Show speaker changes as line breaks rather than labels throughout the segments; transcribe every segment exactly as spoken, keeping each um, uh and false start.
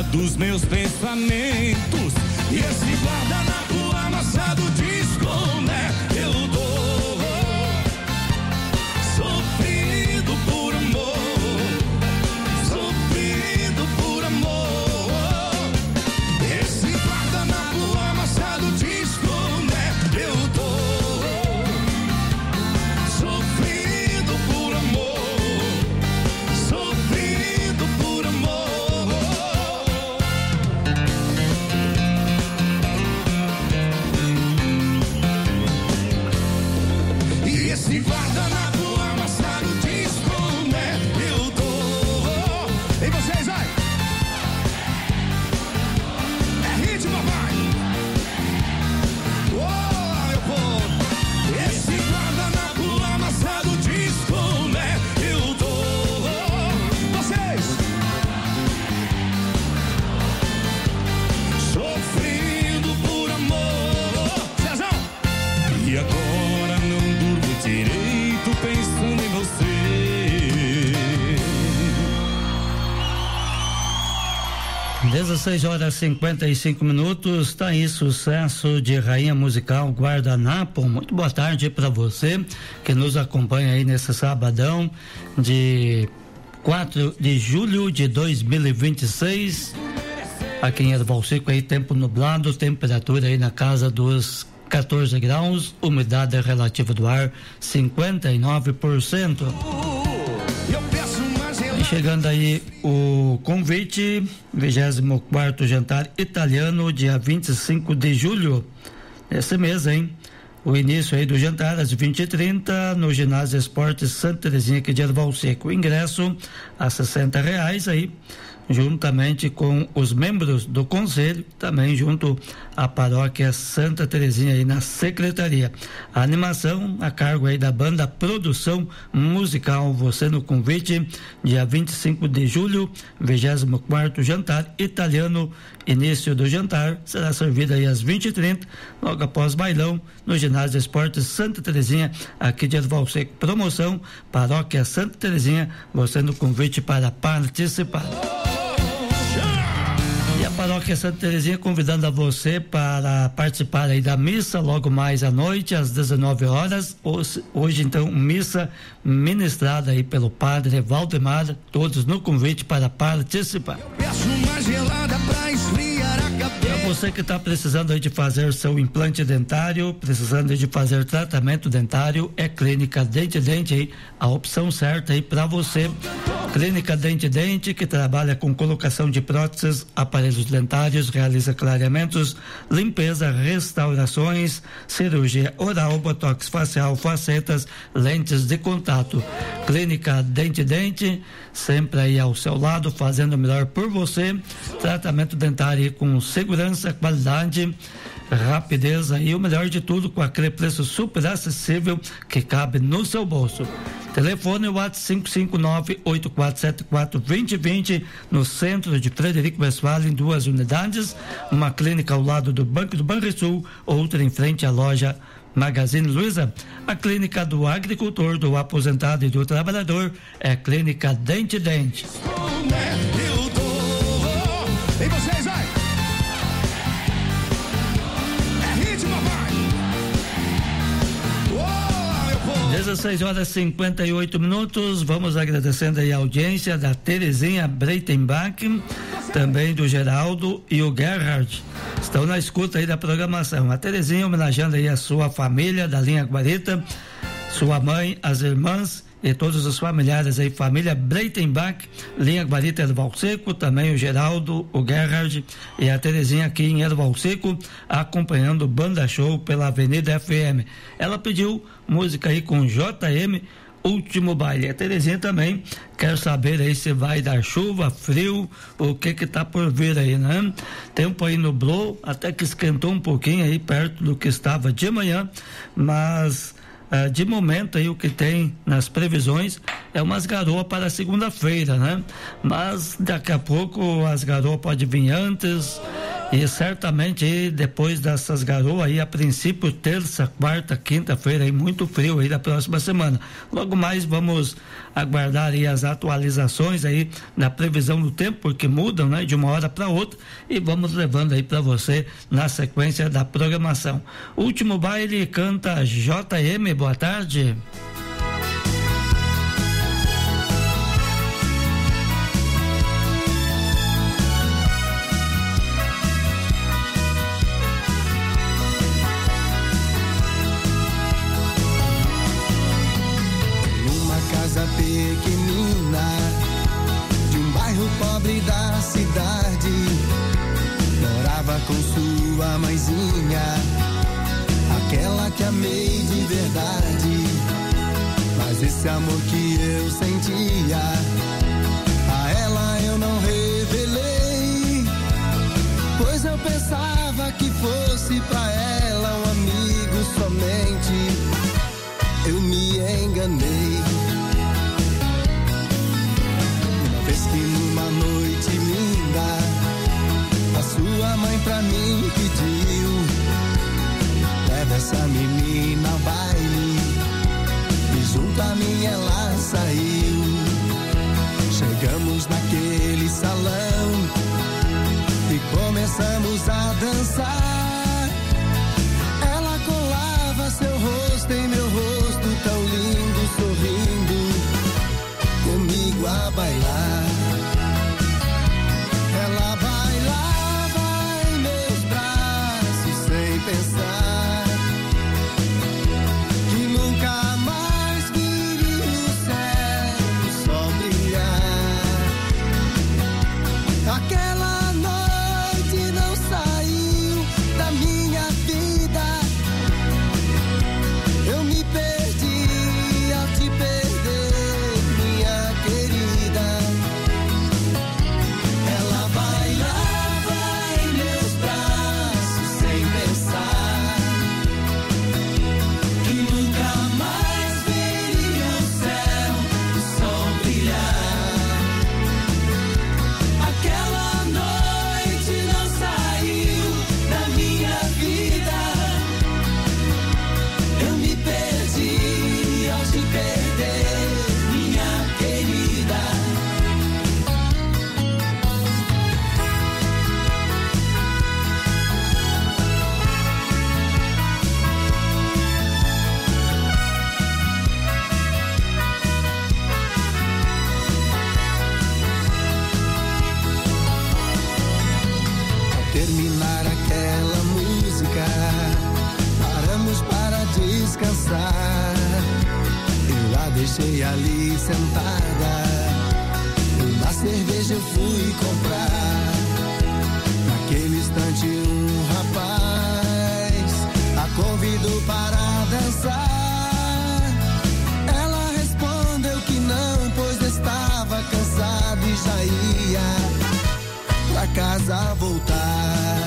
dos meus pensamentos. E esse guardanapo amassado de esconder, eu dou, sofrido por amor, sofrido por amor. Esse guardanapo amassado de esconder, eu dou, sofrido por amor, sofrido por amor. E esse guardanapo amassado de esconder, eu dou. E vocês, vai! É ritmo, papai! Oh, meu povo! Esse guardanapo amassado de esconder, eu dou. Vocês! Sofrendo por amor. Cezão! E agora não durmo direito pensando em você.
dezesseis horas e cinquenta e cinco minutos, tá aí sucesso de Rainha Musical Guardanapo. Muito boa tarde para você que nos acompanha aí nesse sabadão de quatro de julho de dois mil e vinte e seis. Aqui em Erval Seco aí tempo nublado, temperatura aí na casa dos quatorze graus, umidade relativa do ar cinquenta e nove por cento.
Eu peço uma
E
gelada.
chegando aí o convite, vigésimo quarto jantar italiano, dia vinte e cinco de julho, esse mês, hein? O início aí do jantar às vinte e trinta no ginásio Esportes Santa Terezinha aqui de Erval Seco. O ingresso a sessenta reais aí, juntamente com os membros do conselho, também junto à paróquia Santa Terezinha aí na secretaria. A animação a cargo aí da banda Produção Musical. Você no convite, dia vinte e cinco de julho, vigésimo quarto jantar italiano. Início do jantar será servido aí às vinte e trinta, logo após bailão, no ginásio Esportes Santa Terezinha, aqui de Erval Seco. Promoção Paróquia Santa Terezinha, você no convite para participar. E a Paróquia Santa Terezinha convidando a você para participar aí da missa logo mais à noite, às dezenove horas. Hoje, hoje então, missa ministrada aí pelo padre Valdemar, todos no convite para participar.
Peço uma gelada pra esfriar a
E
cabeça.
você que está precisando aí de fazer seu implante dentário, precisando aí de fazer tratamento dentário, é Clínica Dente Dente aí, a opção certa aí para você. Clínica Dente Dente, que trabalha com colocação de próteses, aparelhos dentários, realiza clareamentos, limpeza, restaurações, cirurgia oral, botox facial, facetas, lentes de contato. Clínica Dente Dente, sempre aí ao seu lado, fazendo o melhor por você. Tratamento dentário com segurança, qualidade, rapidez e o melhor de tudo, com aquele preço super acessível que cabe no seu bolso. Telefone WhatsApp cinco cinco nove, oito quatro sete quatro, dois zero dois zero, no centro de Frederico Westphal, em duas unidades, uma clínica ao lado do Banco do Banrisul, outra em frente à loja Magazine Luiza. A clínica do agricultor, do aposentado e do trabalhador é a Clínica Dente Dente.
Eu dou. E vocês, vai! É ritmo, papai! Oh, meu povo!
dezesseis horas e cinquenta e oito minutos. Vamos agradecendo aí a audiência da Terezinha Breitenbach, também do Geraldo e o Gerhard. Estão na escuta aí da programação. A Terezinha homenageando aí a sua família da linha Guarita, sua mãe, as irmãs e todos os familiares aí, família Breitenbach, linha Guarita Erval Seco, também o Geraldo, o Gerhard e a Terezinha aqui em Erval Seco, acompanhando o Banda Show pela Avenida F M. Ela pediu música aí com J M, Último Baile. A Terezinha também quer saber aí se vai dar chuva, frio, o que que tá por vir aí, né? Tempo aí nublou, até que esquentou um pouquinho aí perto do que estava de manhã, mas Uh, de momento aí o que tem nas previsões é umas garoas para segunda-feira, né? Mas daqui a pouco as garoas podem vir antes E certamente aí, depois dessas garoas aí, a princípio, terça, quarta, quinta-feira, aí, muito frio aí da próxima semana. Logo mais vamos aguardar aí as atualizações aí na previsão do tempo, porque mudam, né, de uma hora para outra, e vamos levando aí para você na sequência da programação. Último baile canta J M, boa tarde.
Pequenina de um bairro pobre da cidade, morava com sua mãezinha, aquela que amei de verdade. Mas esse amor que eu sentia a ela eu não revelei, pois eu pensava que fosse pra ela um amigo somente. Eu me enganei. Que numa noite linda a sua mãe pra mim pediu: leva essa menina ao baile. E junto a mim ela saiu. Chegamos naquele salão e começamos a dançar. Ela colava seu rosto em meu rosto, tão lindo, sorrindo comigo a bailar. Ela bailava em meus braços sem pensar que nunca mais viria o céu, o sol brilhar. Aquela noite não saiu da minha vida. Eu me perdi ao te perder, minha querida. Ela bailava em meus braços sem pensar que nunca mais veria o céu, o sol brilhar. Aquela noite não saiu da minha vida. Eu me perdi ao te perder, minha querida. Ao terminar aquela música, paramos para descansar. Eu a deixei ali sentada, uma cerveja eu fui comprar. Naquele instante um rapaz a convidou para dançar. Ela respondeu que não, pois estava cansada e já ia pra casa voltar.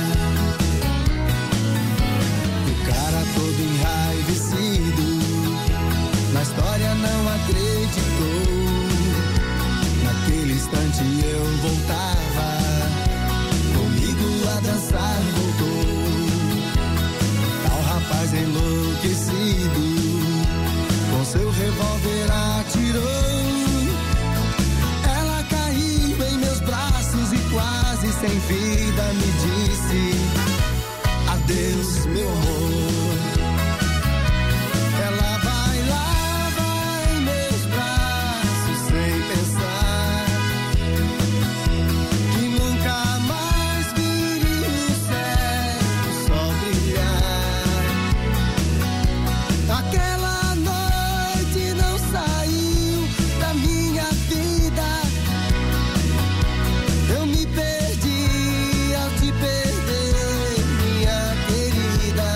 O cara todo enraivecido na história não acreditou. Naquele instante eu voltava, comigo a dançar voltou. Tal rapaz enlouquecido com seu revólver atirou. Ela caiu em meus braços e quase sem vida me disse: adeus, meu amor. Ela bailava em meus braços sem pensar que nunca mais viria o céu, o sol brilhar. Aquela noite não saiu da minha vida. Eu me perdi ao te perder, minha querida.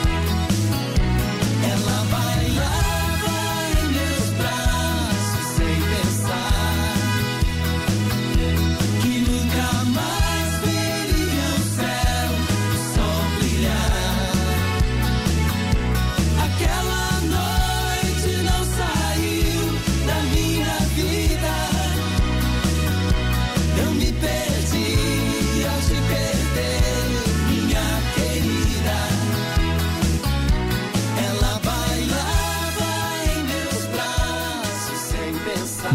Ela bailava em meus braços sem pensar que nunca mais veria o céu, o sol brilhar. Aquela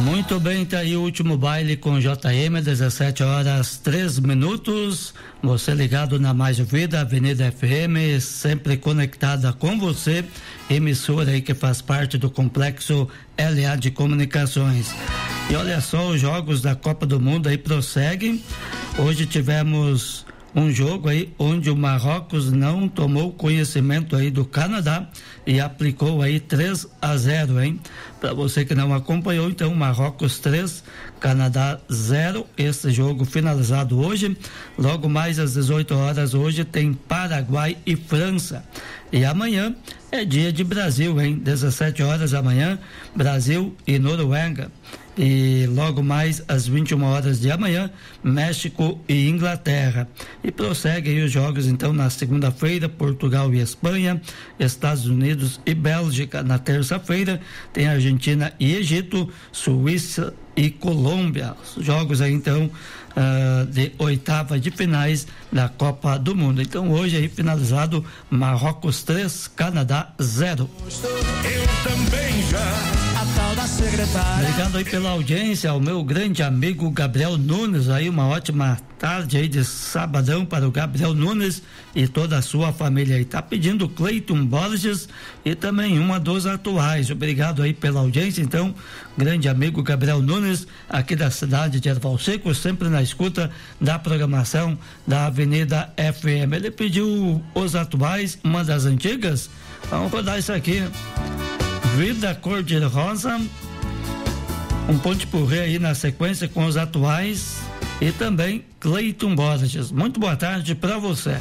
Muito bem, tá aí o último baile com J M, dezessete horas, três minutos. Você ligado na Mais Vida, Avenida F M, sempre conectada com você. Emissora aí que faz parte do complexo L A de Comunicações. E olha só, os jogos da Copa do Mundo aí prosseguem. Hoje tivemos um jogo aí onde o Marrocos não tomou conhecimento aí do Canadá e aplicou aí três a zero, hein? Para você que não acompanhou, então, Marrocos três, Canadá zero, esse jogo finalizado hoje. Logo mais às dezoito horas hoje tem Paraguai e França. E amanhã é dia de Brasil, hein? dezessete horas amanhã, Brasil e Noruega. E logo mais às vinte e uma horas de amanhã, México e Inglaterra. E prossegue aí os jogos então na segunda-feira, Portugal e Espanha, Estados Unidos e Bélgica. Na terça-feira tem Argentina e Egito, Suíça e Colômbia. Os jogos aí então uh, de oitava de finais da Copa do Mundo. Então hoje aí finalizado Marrocos três, Canadá zero.
Eu também já. A tal da secretária.
Obrigado aí pela audiência, ao meu grande amigo Gabriel Nunes, aí uma ótima tarde aí de sabadão para o Gabriel Nunes e toda a sua família aí. Tá pedindo Cleiton Borges e também uma dos atuais. Obrigado aí pela audiência, então, grande amigo Gabriel Nunes, aqui da cidade de Erval Seco, sempre na escuta da programação da Avenida F M. Ele pediu os atuais, uma das antigas. Vamos rodar isso aqui. Vida Cor de Rosa, um ponte por rei aí na sequência com os atuais e também Cleiton Borges. Muito boa tarde para você.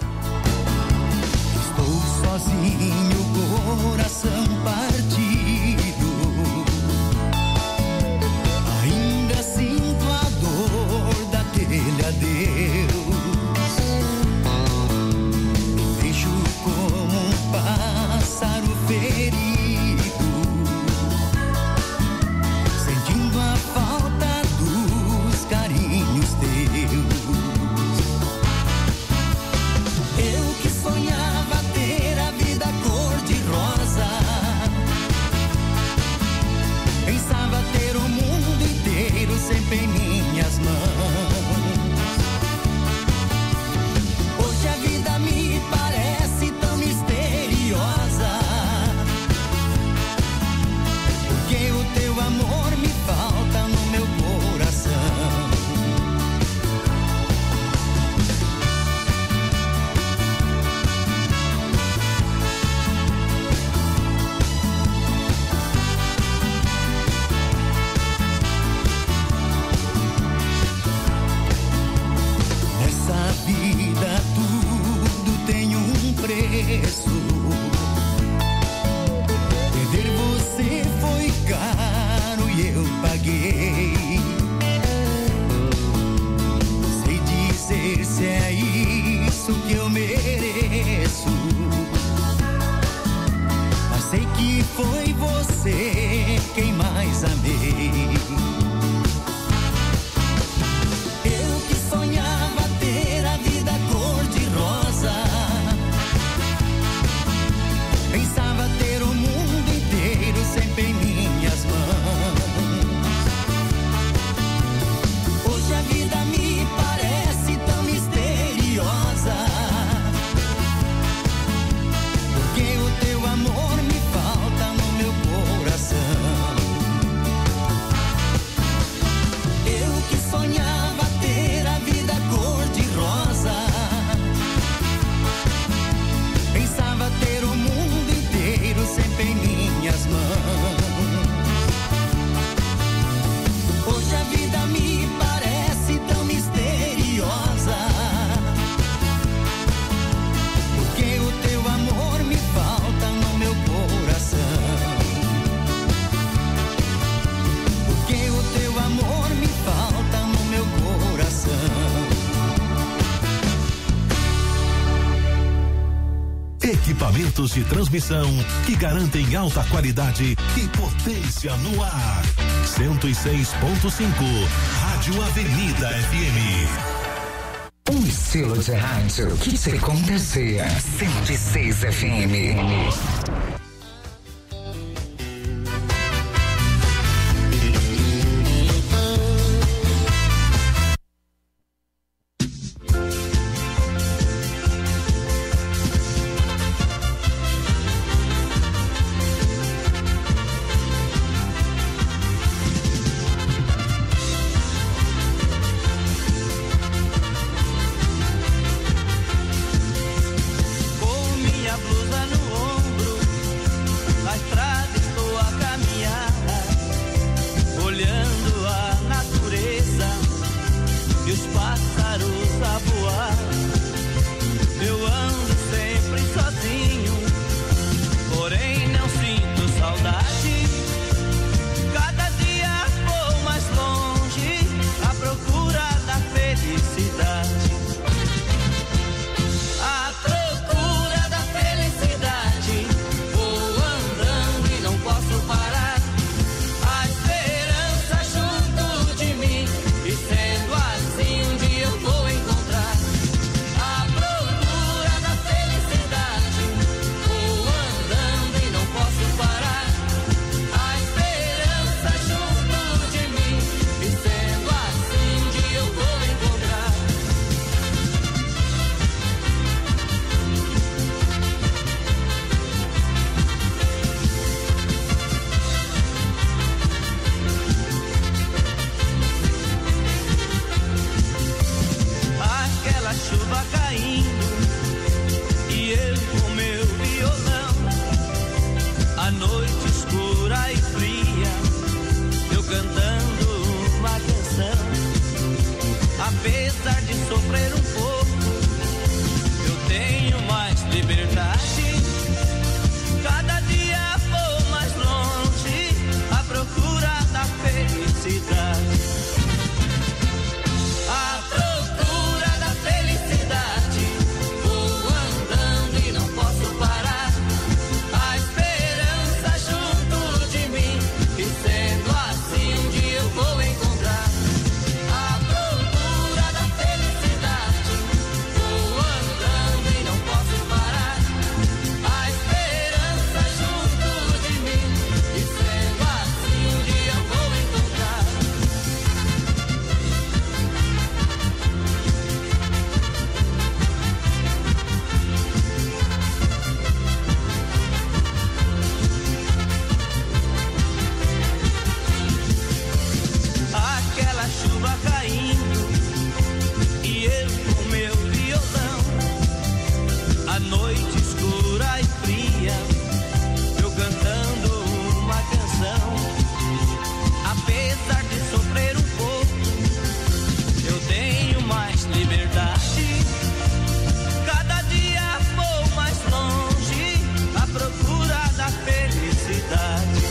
Estou sozinho, coração partido, ainda sinto a dor daquele adeus. Me vejo como um pássaro ferido, falta dos carinhos teus. Eu que sonhava ter a vida cor de rosa, pensava ter o mundo inteiro sempre em minhas mãos. Hoje a vida me parece tão misteriosa, porque o teu amor me falta no meu coração. Nessa vida tudo tem um preço. Perder você foi caro e eu paguei. Sei dizer se é isso que eu mereço, mas sei que foi você quem mais amei. Eu que sonhava ter a vida cor de rosa, pensava ter o mundo inteiro sempre em minhas mãos. Hoje a vida me parece tão misteriosa, porque o teu amor me falta no meu coração. Eu que sonhava ter a vida cor de rosa, pensava ter o mundo inteiro sempre em minhas mãos. Hoje a vida me parece tão misteriosa, porque o teu amor me falta no meu coração. Porque o teu amor me falta no meu coração.
Equipamentos de transmissão que garantem alta qualidade e potência no ar. cento e seis ponto cinco, Rádio Avenida F M.
Um estilo de rádio que te contagia. cento e seis F M.
A noite escura e fria, eu cantando uma canção. Apesar de sofrer um pouco, eu tenho mais liberdade. Cada dia vou mais longe à procura da felicidade. À procura da felicidade, vou andando e não posso parar. A esperança junto de mim, e sendo assim um dia eu vou encontrar. À procura da felicidade, vou andando e não posso parar. A esperança junto de mim, e sendo assim um dia eu vou encontrar. Aquela chuva caindo e eu com meu violão. A noite escura e fria, eu cantando uma canção. Apesar de sofrer um pouco, eu tenho mais liberdade. Cada dia vou mais longe à procura da felicidade.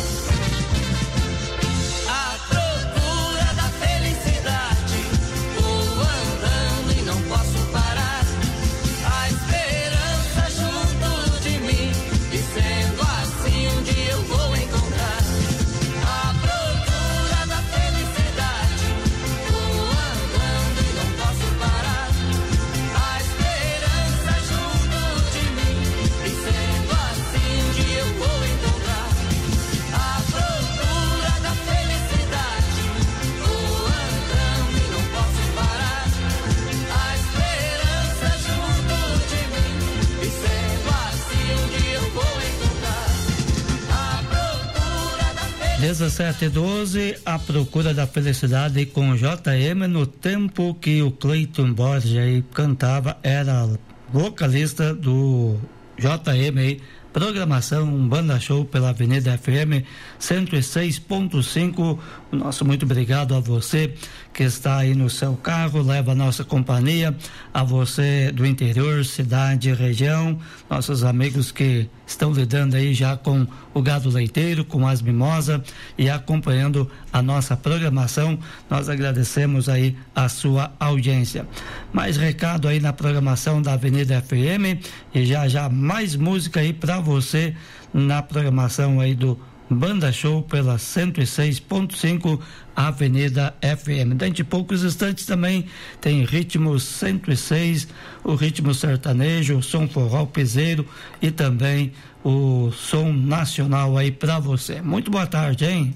À procura da felicidade, vou andando e não posso parar. A esperança junto de mim, e sendo assim um dia eu vou encontrar. À procura da felicidade, vou andando e não posso parar. A esperança junto de mim, e sendo assim um dia eu vou encontrar. À procura da felicidade, vou andando e não posso parar. A esperança junto de mim, e sendo assim um dia eu vou encontrar. À procura da felicidade.
dezessete e doze, A Procura da Felicidade com J M. No tempo que o Cleiton Borges aí cantava, era vocalista do J M aí. Programação Banda Show pela Avenida F M cento e seis ponto cinco. Nosso muito obrigado a você que está aí no seu carro, leva a nossa companhia, a você do interior, cidade, região, nossos amigos que estão lidando aí já com o gado leiteiro, com as mimosas e acompanhando a nossa programação. Nós agradecemos aí a sua audiência. Mais recado aí na programação da Avenida F M e já já mais música aí para você na programação aí do Banda Show pela cento e seis ponto cinco Avenida F M. Dentro de poucos instantes também tem ritmo cento e seis, o ritmo sertanejo, o som forró piseiro e também o som nacional aí para você. Muito boa tarde, hein?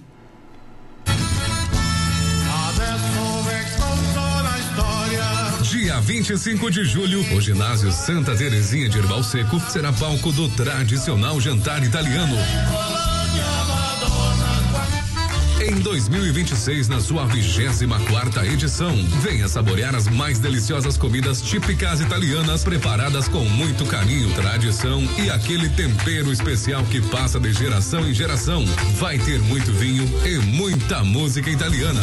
Dia vinte e cinco de julho, o ginásio Santa Terezinha de Irbal Seco será palco do tradicional jantar italiano. Em dois mil e vinte e seis, na sua vigésima quarta edição, venha saborear as mais deliciosas comidas típicas italianas preparadas com muito carinho, tradição e aquele tempero especial que passa de geração em geração. Vai ter muito vinho e muita música italiana.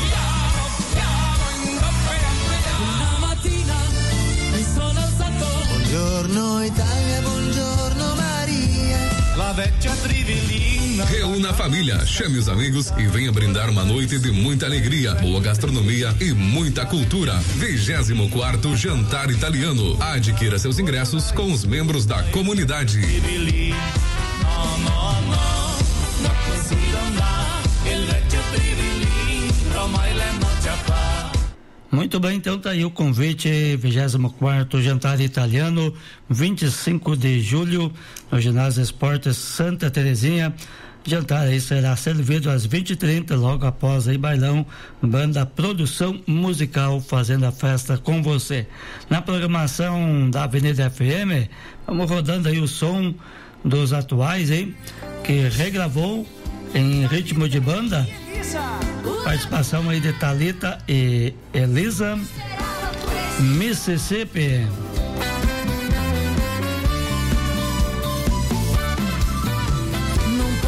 Buongiorno Italia, buongiorno Maria. La vecchia trivelina.
Reúna a família, chame os amigos e venha brindar uma noite de muita alegria, boa gastronomia e muita cultura. vigésimo quarto Jantar Italiano. Adquira seus ingressos com os membros da comunidade.
No, no, no, no così non va. Il vecchio trivelino, ormai le noce fa.
Muito bem, então tá aí o convite, vigésimo quarto Jantar Italiano, vinte e cinco de julho, no Ginásio Esportes Santa Terezinha. Jantar aí será servido às vinte e trinta, logo após aí bailão, banda Produção Musical fazendo a festa com você. Na programação da Avenida F M, vamos rodando aí o som dos atuais aí, que regravou em ritmo de banda. Participação aí de Thalita e Elisa, Mississippi.
Non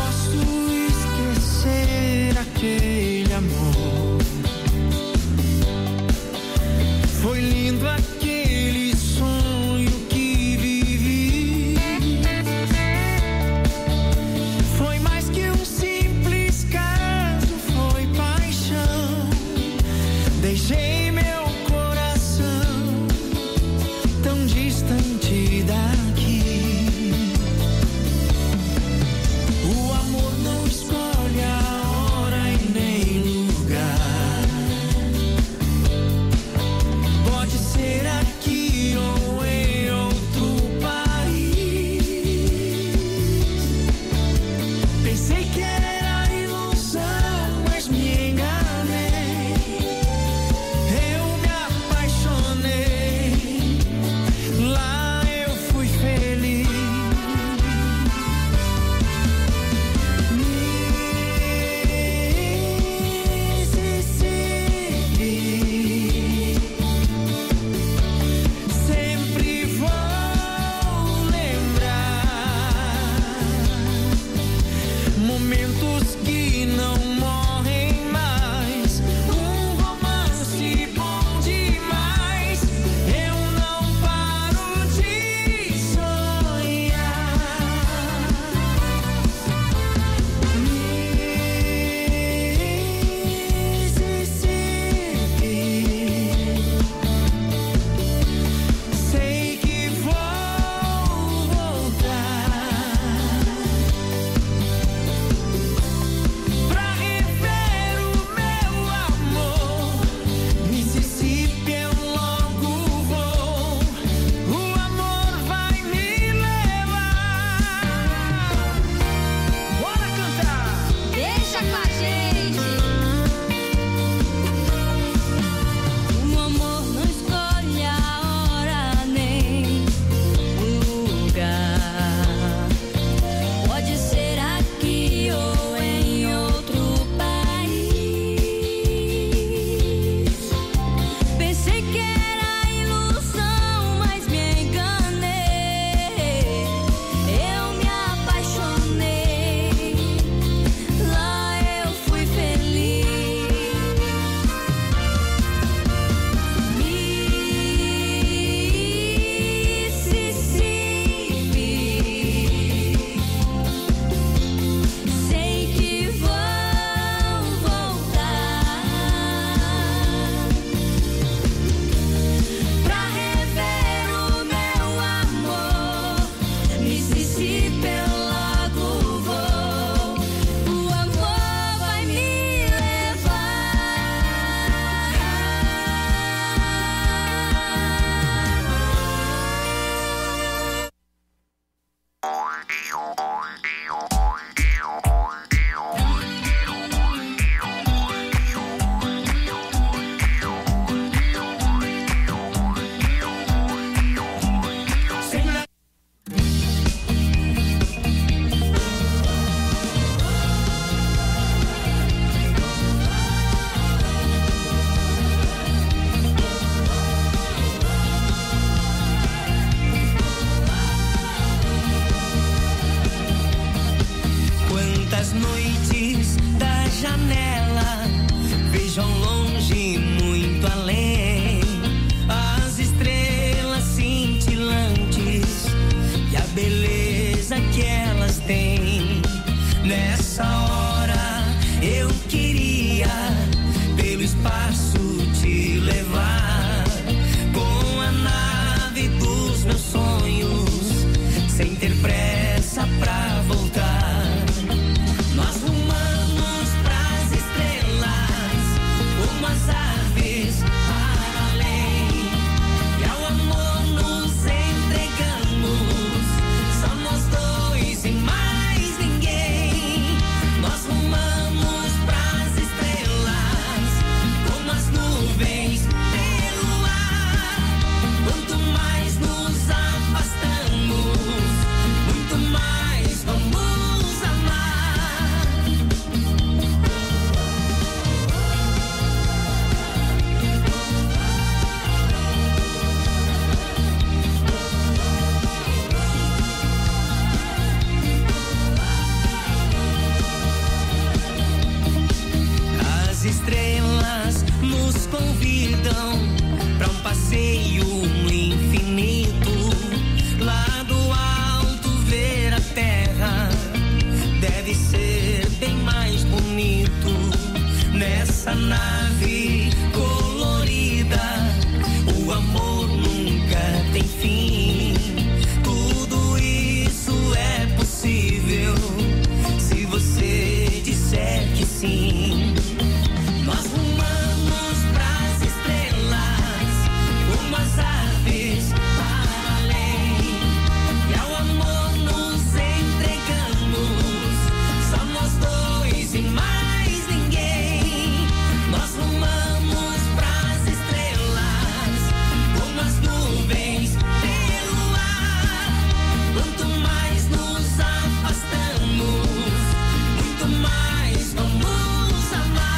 Nas noites da janela, vejo ao longe muito além as estrelas cintilantes e a beleza que elas têm. Nessa hora eu queria pelo espaço te levar com a nave dos meus sonhos, sem ter pressa pra voltar. Nós rumamos pras estrelas como as aves para além, e ao amor nos entregamos, só nós dois e mais ninguém. Nós rumamos pras estrelas como as nuvens pelo ar. Quanto mais nos afastamos, muito mais vamos amar. As estrelas nos convidam para um passeio no infinito. Lá do alto ver a terra deve ser bem mais bonito. Nessa nave colorida, o amor nunca tem fim. Tudo isso é possível se você disser que sim. Nós rumamos pras estrelas como as aves para além, e ao amor nos entregamos, só nós dois e mais ninguém. Nós rumamos pras estrelas como as nuvens pelo ar. Quanto mais nos afastamos, muito mais vamos amar.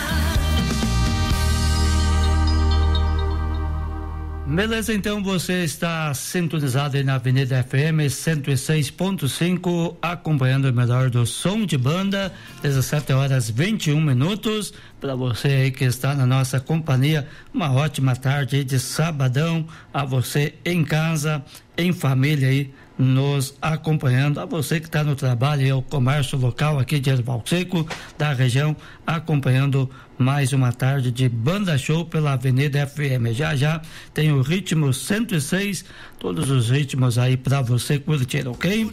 Beleza, então você está sintonizado aí na Avenida F M cento e seis ponto cinco, acompanhando o melhor do som de banda, dezessete horas vinte e um minutos. Para você aí que está na nossa companhia, uma ótima tarde aí de sabadão, a você em casa, em família aí, nos acompanhando, a você que está no trabalho e o comércio local aqui de Erval Seco, da região, acompanhando mais uma tarde de Banda Show pela Avenida F M. Já já tem o ritmo cento e seis, todos os ritmos aí para você curtir, ok?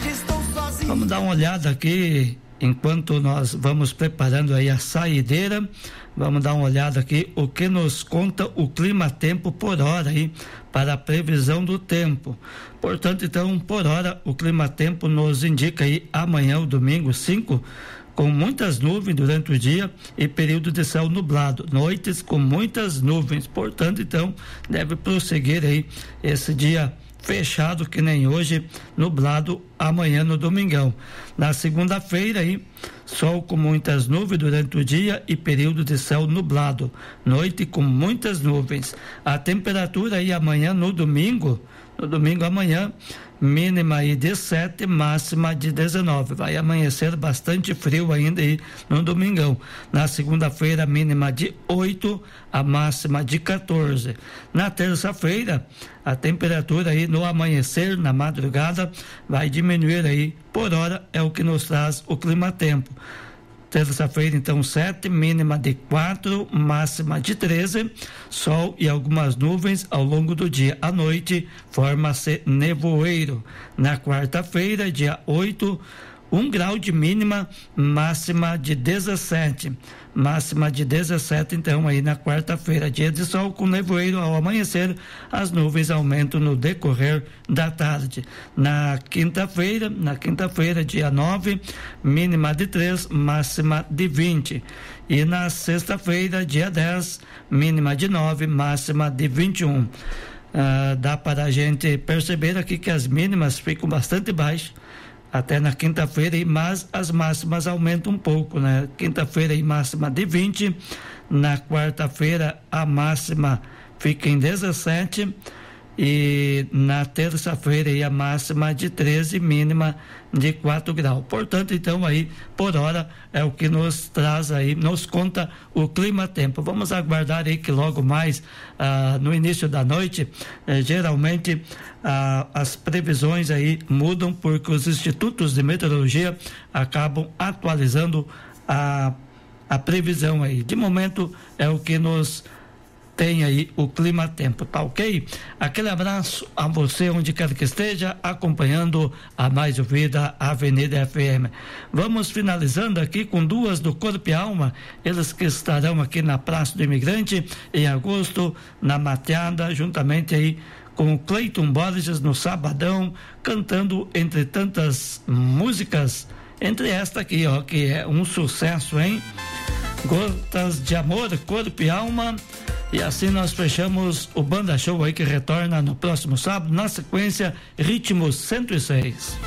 Vamos dar uma olhada aqui enquanto nós vamos preparando aí a saideira. Vamos dar uma olhada aqui o que nos conta o clima-tempo por hora aí para a previsão do tempo. Portanto, então, por hora o clima-tempo nos indica aí amanhã, o domingo cinco, com muitas nuvens durante o dia e período de céu nublado, noites com muitas nuvens. Portanto, então, deve prosseguir aí esse dia fechado que nem hoje, nublado amanhã no domingão. Na segunda-feira aí, sol com muitas nuvens durante o dia e período de céu nublado, noite com muitas nuvens. A temperatura aí amanhã no domingo, no domingo amanhã, mínima aí de sete, máxima de dezenove. Vai amanhecer bastante frio ainda aí no domingão. Na segunda-feira, mínima de oito, a máxima de quatorze. Na terça-feira, a temperatura aí no amanhecer, na madrugada, vai diminuir aí. Por hora é o que nos traz o clima-tempo. Terça-feira, então, sete, mínima de quatro, máxima de treze, sol e algumas nuvens ao longo do dia. À noite, forma-se nevoeiro. Na quarta-feira, dia oito, um grau de mínima, máxima de dezessete. Máxima de dezessete, então, aí na quarta-feira, dia de sol com nevoeiro ao amanhecer, as nuvens aumentam no decorrer da tarde. Na quinta-feira, na quinta-feira, dia nove, mínima de três, máxima de vinte. E na sexta-feira, dia dez, mínima de nove, máxima de vinte e um. Ah, dá para a gente perceber aqui que as mínimas ficam bastante baixas até na quinta-feira, mas as máximas aumentam um pouco, né? Quinta-feira aí máxima de vinte, na quarta-feira a máxima fica em dezessete, e na terça-feira aí a máxima de treze, mínima de quatro graus. Portanto, então aí por hora é o que nos traz aí, nos conta o clima-tempo. Vamos aguardar aí que logo mais ah, no início da noite, eh, geralmente ah, as previsões aí mudam porque os institutos de meteorologia acabam atualizando a a previsão aí. De momento é o que nos tem aí o clima-tempo, tá ok? Aquele abraço a você onde quer que esteja acompanhando a mais ouvida Avenida F M. Vamos finalizando aqui com duas do Corpo e Alma, eles que estarão aqui na Praça do Imigrante em agosto, na Mateada, juntamente aí com o Cleiton Borges no sabadão, cantando entre tantas músicas, entre esta aqui, ó, que é um sucesso, hein? Gotas de Amor, Corpo e Alma. E assim nós fechamos o Banda Show aí que retorna no próximo sábado, na sequência Ritmo cento e seis.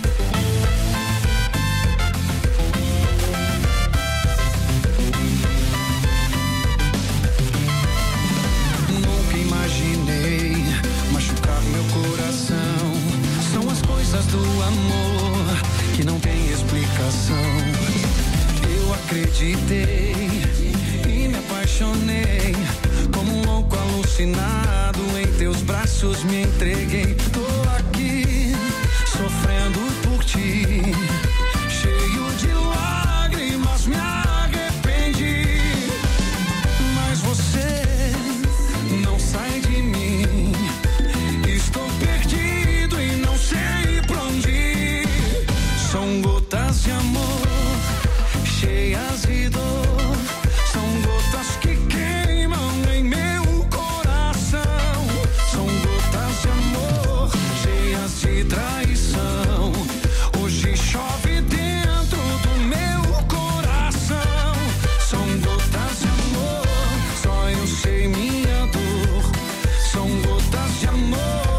Nunca imaginei machucar meu coração. São as coisas do amor que não tem explicação. Eu acreditei e me apaixonei, como um louco alucinado, em teus braços me entreguei. Tô aqui sofrendo por ti, cheio de lágrimas, me arrependi. Mas você não sai de mim, estou perdido e não sei pra onde ir. São gotas de amor cheias de dor, são gotas que queimam em meu coração. São gotas de amor cheias de traição. Hoje chove dentro do meu coração. São gotas de amor, só eu sei minha dor. São gotas de amor.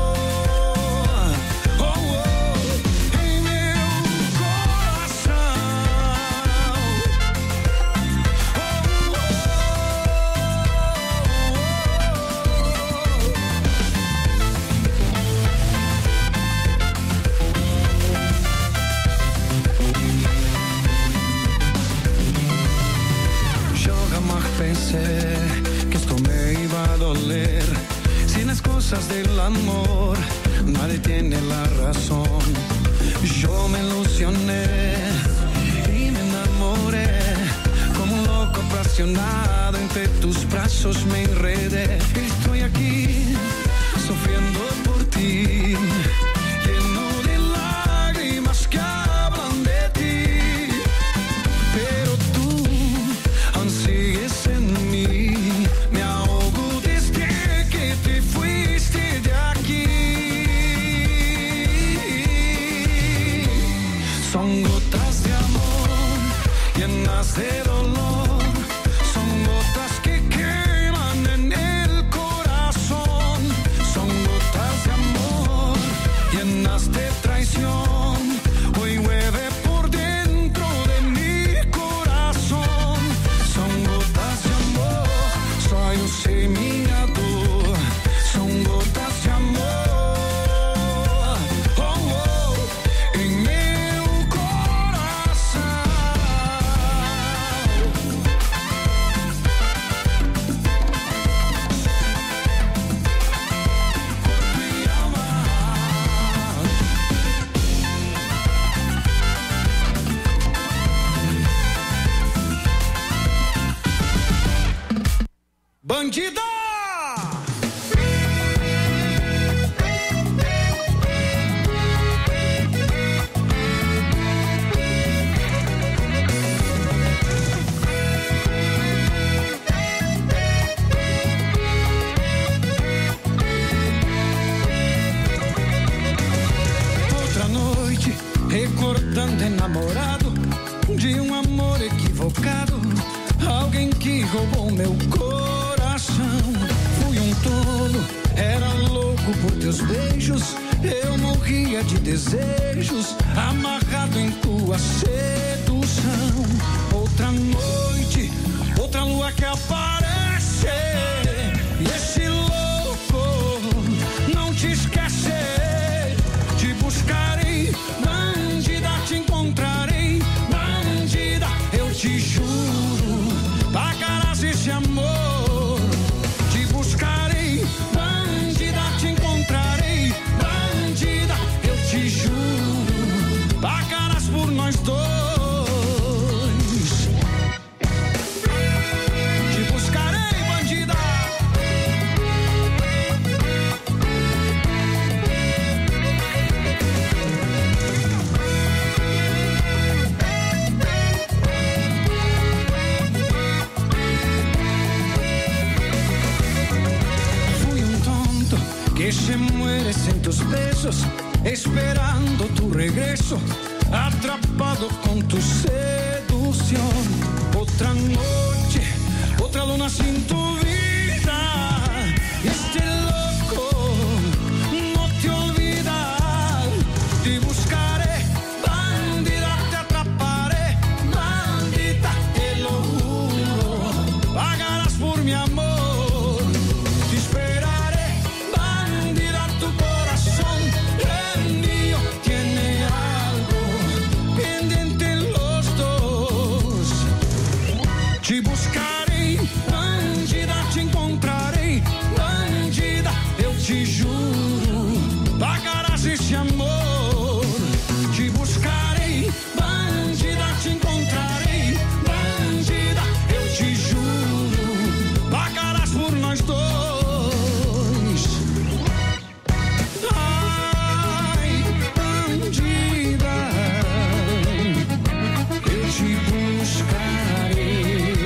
Pensé que esto me iba a doler. Si las cosas del amor nadie tiene la razón. Yo me ilusioné y me enamoré, como un loco apasionado, entre tus brazos me enredé. Estoy aquí sufriendo por ti, lleno de lágrimas que hablan de ti. Pero tú aún sigues en mí, me ahogo desde que te fuiste de aquí. Son gotas de amor llenas de dolor, son gotas que queman en el corazón. Son gotas de amor llenas de traición. Hoy llueve por dentro de mi corazón. Son gotas de amor, só eu sei minha dor. São gotas de amor, oh, oh, em meu coração. Corpo e alma. Bandida! Outra noite, recordando enamorado de um amor equivocado, alguém que roubou meu coração. Fui um tolo, era louco por teus beijos, eu morria de desejos, amarrado em tua sedução. Outra noite, outra lua que aparece, e esse louco não esse amor. Te buscarei, bandida, te encontrarei, bandida, eu te juro, pagarás por nós dois. Te buscarei, bandida. Que se muere en tus besos, esperando tu regreso, atrapado con tu seducción. Otra noche, otra luna sin tu vida. Este loco no te olvida. Te buscaré, bandida, te atraparé, bandita, te lo juro, pagarás por mi amor. Te buscarei, bandida, te encontrarei, bandida, eu te juro, pagarás esse amor. Te buscarei, bandida, te encontrarei, bandida, eu te juro, pagarás por nós dois. Ai, bandida, eu te buscarei.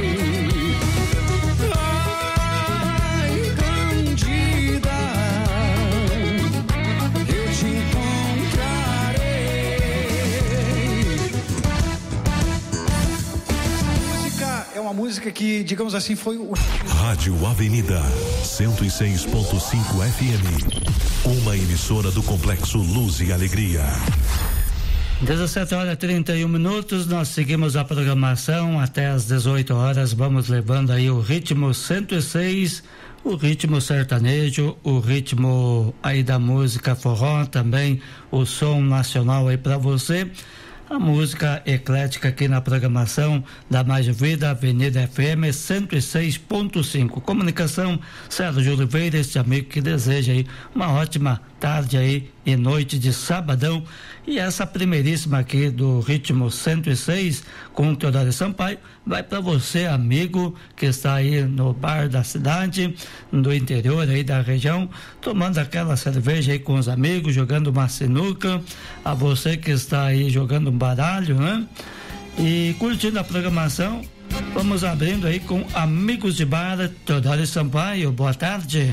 É uma música que, digamos assim, foi o...
Rádio Avenida cento e seis ponto cinco F M. Uma emissora do Complexo Luz e Alegria.
dezessete horas e trinta e um minutos, nós seguimos a programação até às dezoito horas. Vamos levando aí o ritmo cento e seis, o ritmo sertanejo, o ritmo aí da música forró, também o som nacional aí para você. A música eclética aqui na programação da Mais Vida, Avenida F M cento e seis ponto cinco. Comunicação, Sérgio Oliveira, este amigo que deseja aí uma ótima tarde aí e noite de sabadão. E essa primeiríssima aqui do ritmo cento e seis com o Teodoro Sampaio vai para você, amigo, que está aí no bar da cidade, do interior aí da região, tomando aquela cerveja aí com os amigos, jogando uma sinuca. A você que está aí jogando um baralho, né? E curtindo a programação, vamos abrindo aí com Amigos de Bar, Teodoro Sampaio. Boa tarde.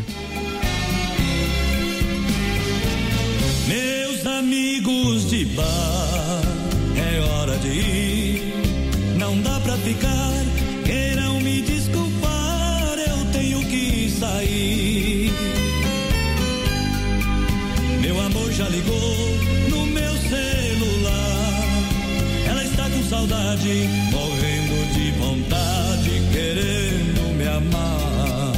Meus amigos de bar, é hora de ir, não dá pra ficar, queiram me desculpar, eu tenho que sair. Meu amor já ligou no meu celular, ela está com saudade, morrendo de vontade, querendo me amar.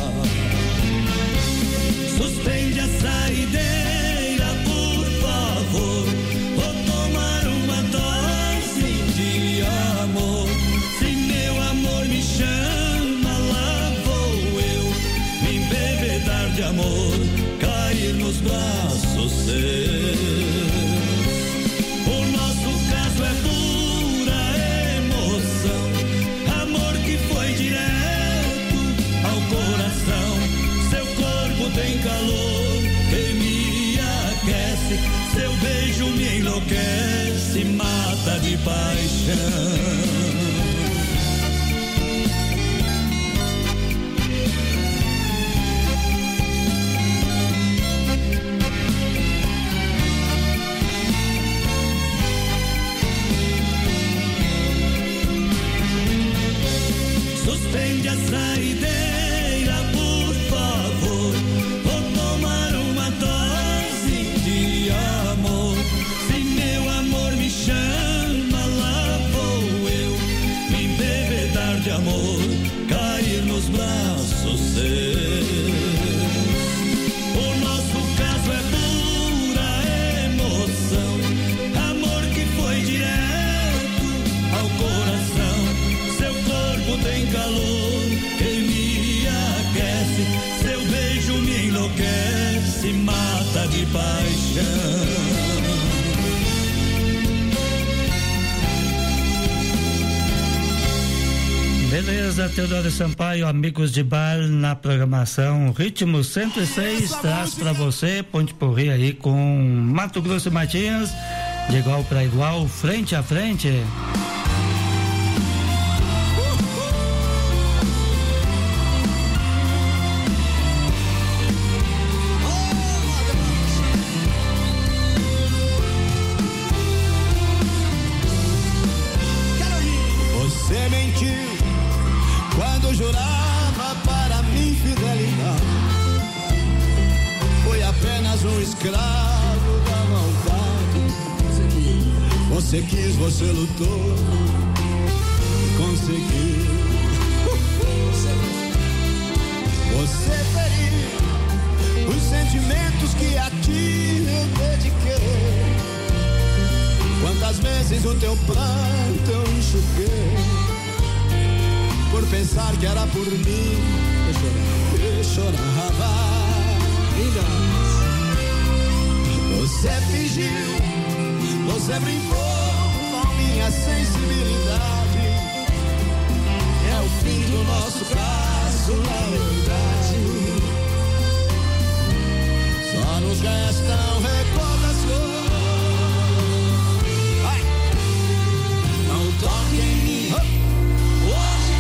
Suspende a saideira, por favor, vou tomar uma dose de amor. Se meu amor me chama, lá vou eu me embebedar de amor, cair nos braços seus. O nosso caso é pura emoção, amor que foi direto ao coração. Seu corpo tem calor que me aquece, seu beijo me enlouquece, mata de paixão. Suspende a saideira, por favor, vou tomar uma dose de amor. Se meu amor me chama, lá vou eu me embebedar de amor, cair nos braços seus. O nosso caso é pura emoção, amor que foi direto ao coração. Seu corpo tem calor que me
Beleza, Teodoro Sampaio, amigos de bar na programação Ritmo cento e seis traz pra você Ponte Porri aí com Mato Grosso e Matias, de igual pra igual, frente a frente.
Você mentiu quando jurava para mim fidelidade. Foi apenas um escravo da maldade. Você quis, você lutou, conseguiu. Você feriu os sentimentos que a ti eu dediquei. Quantas vezes o teu pranto eu enxuguei por pensar que era por mim, eu chorava. Você fingiu, você brincou com minha sensibilidade. É o fim do nosso caso, na verdade. Só nos restam recordações. Ai. Não toque em mim. Hoje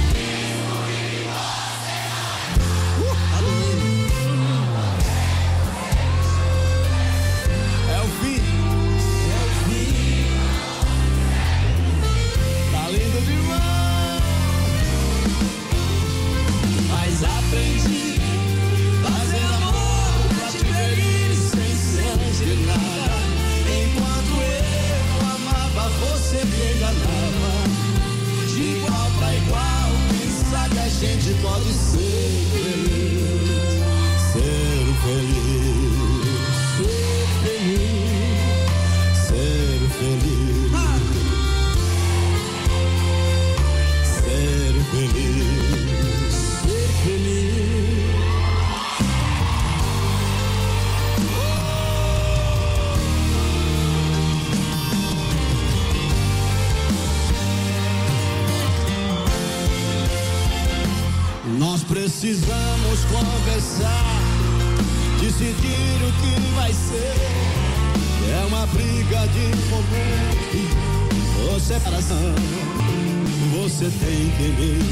é o fim, é o fim. Tá lindo demais. Mas aprendi fazer amor pra te ferir sem sentir nada. Enquanto eu amava, você me enganava. De igual pra igual, pensar que a gente pode ser feliz, ser feliz, ser feliz, ser feliz, ser feliz, ser feliz. Nós precisamos conversar, decidir o que vai ser. É uma briga de momento ou separação. Você tem que me